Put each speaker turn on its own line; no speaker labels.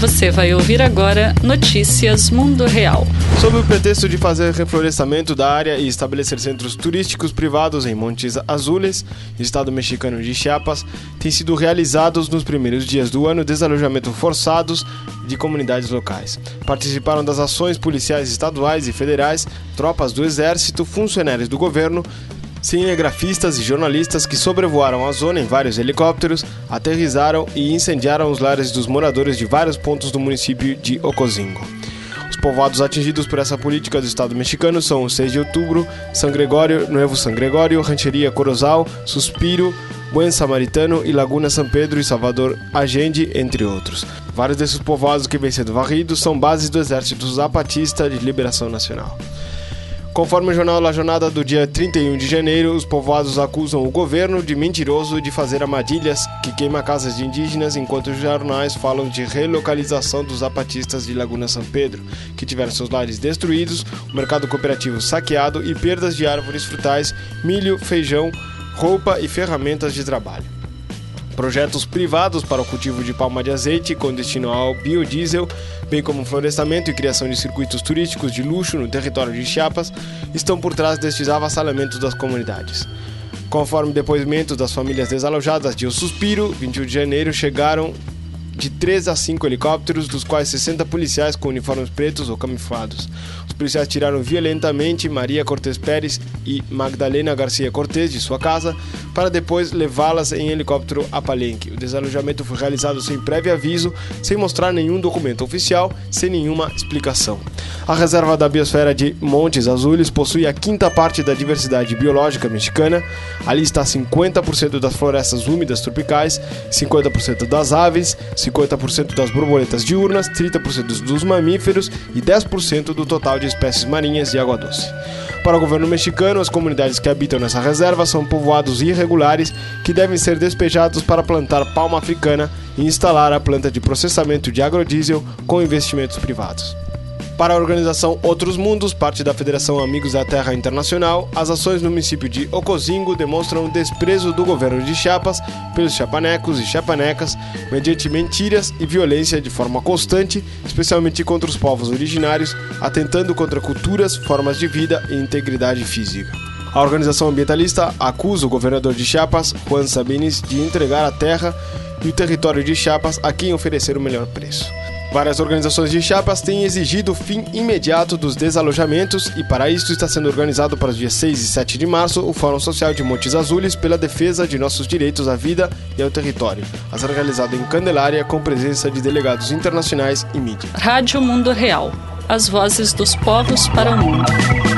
Você vai ouvir agora Notícias Mundo Real.
Sob o pretexto de fazer reflorestamento da área e estabelecer centros turísticos privados em Montes Azules, estado mexicano de Chiapas, têm sido realizados nos primeiros dias do ano desalojamentos forçados de comunidades locais. Participaram das ações policiais estaduais e federais, tropas do exército, funcionários do governo, cinegrafistas e jornalistas que sobrevoaram a zona em vários helicópteros, aterrizaram e incendiaram os lares dos moradores de vários pontos do município de Ocosingo. Os povoados atingidos por essa política do estado mexicano são o 6 de outubro, San Gregório, Nuevo San Gregório, Rancheria Corozal, Suspiro, Buen Samaritano e Laguna San Pedro e Salvador Allende, entre outros. Vários desses povoados que vêm sendo varridos são bases do Exército Zapatista de Liberação Nacional. Conforme o jornal La Jornada do dia 31 de janeiro, os povoados acusam o governo de mentiroso de fazer armadilhas que queima casas de indígenas, enquanto os jornais falam de relocalização dos zapatistas de Laguna San Pedro, que tiveram seus lares destruídos, o mercado cooperativo saqueado e perdas de árvores frutais, milho, feijão, roupa e ferramentas de trabalho. Projetos privados para o cultivo de palma de azeite com destino ao biodiesel, bem como florestamento e criação de circuitos turísticos de luxo no território de Chiapas, estão por trás destes avassalamentos das comunidades. Conforme depoimentos das famílias desalojadas de O Suspiro, 21 de janeiro chegaram de 3 a 5 helicópteros, dos quais 60 policiais com uniformes pretos ou camuflados. Os policiais tiraram violentamente Maria Cortés Pérez e Magdalena Garcia Cortés de sua casa, para depois levá-las em helicóptero a Palenque. O desalojamento foi realizado sem prévio aviso, sem mostrar nenhum documento oficial, sem nenhuma explicação. A reserva da biosfera de Montes Azules possui a quinta parte da diversidade biológica mexicana. Ali está 50% das florestas úmidas tropicais, 50% das aves, 50% das borboletas diurnas, 30% dos mamíferos e 10% do total de espécies marinhas de água doce. Para o governo mexicano, as comunidades que habitam nessa reserva são povoados irregulares que devem ser despejados para plantar palma africana e instalar a planta de processamento de agrodiesel com investimentos privados. Para a organização Outros Mundos, parte da Federação Amigos da Terra Internacional, as ações no município de Ocosingo demonstram o desprezo do governo de Chiapas pelos chiapanecos e chiapanecas mediante mentiras e violência de forma constante, especialmente contra os povos originários, atentando contra culturas, formas de vida e integridade física. A organização ambientalista acusa o governador de Chiapas, Juan Sabines, de entregar a terra e o território de Chiapas a quem oferecer o melhor preço. Várias organizações de Chiapas têm exigido o fim imediato dos desalojamentos e para isso está sendo organizado para os dias 6 e 7 de março o Fórum Social de Montes Azules pela defesa de nossos direitos à vida e ao território, a ser realizado em Candelária com presença de delegados internacionais e mídia.
Rádio Mundo Real. As vozes dos povos para o mundo.